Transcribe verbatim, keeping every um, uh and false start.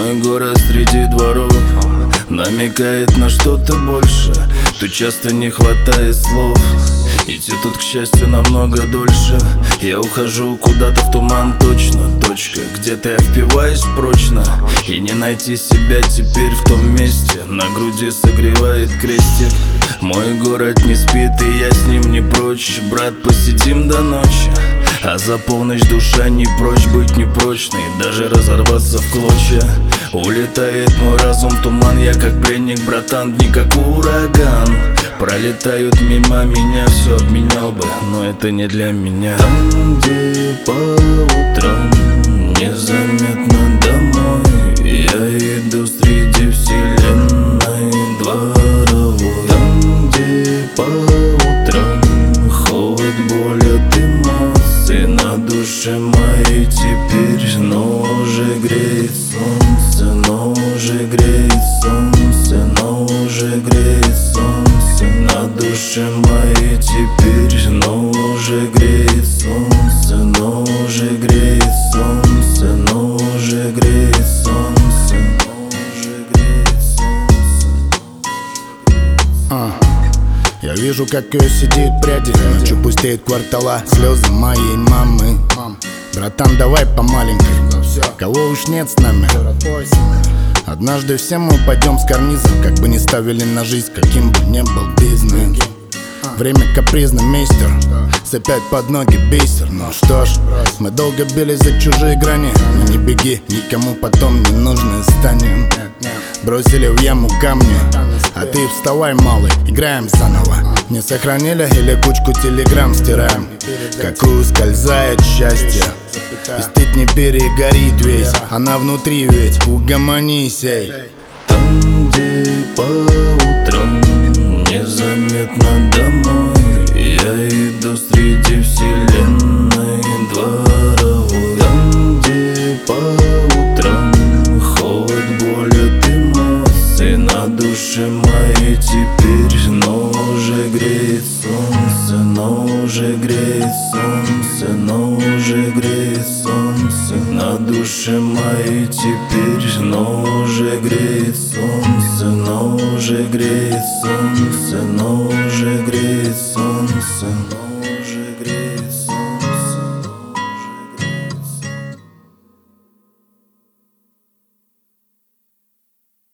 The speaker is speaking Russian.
Мой город среди дворов намекает на что-то больше. Тут часто не хватает слов. Идти тут, к счастью, намного дольше. Я ухожу куда-то в туман, точно. Точка, где-то я впиваюсь прочно. И не найти себя теперь в том месте. На груди согревает крестик. Мой город не спит, и я с ним не прочь. Брат, посидим до ночи. А за полночь душа не прочь быть непрочной, даже разорваться в клочья. Улетает мой разум в туман, я как пленник, братан, дни как ураган. Пролетают мимо меня, все обменял бы, но это не для меня. Там, где по утрам незаметно домой, я иду среди вселенной дворовой. Там, где по утрам холод, боль от эмоций на душе моей теперь, но уже греет солнце, но уже греет солнце, но уже греет солнце на душе моей теперь, но уже греет солнце, но уже греет солнце, но уже греет солнце, но уже греет солнце. А, я вижу, как ее сидит пряди, ночью пустеет квартала, слезы моей мамы. Братан, давай по маленькой, кого уж нет с нами. Однажды все мы упадем с карниза, как бы ни ставили на жизнь, каким бы ни был бизнес. Время капризный мейстер, опять под ноги бисер. Ну что ж, мы долго бились за чужие грани, но не беги, никому потом не нужны станем. Бросили в яму камни, а ты вставай, малый, играем заново. Не сохранили или кучку телеграмм стираем, как ускользает счастье. И стыд не перегорит весь, она внутри ведь, угомонись, эй. Там, где по утрам незаметно домой, я иду среди вселенной дворовой. Там, где по утрам холод, боль от эмоций на душе моей теперь, но уже греет солнце, но уже греет солнце, но уже греет солнце на душе моей теперь, но уже греет солнце, но уже греет солнце, но уже греет солнце.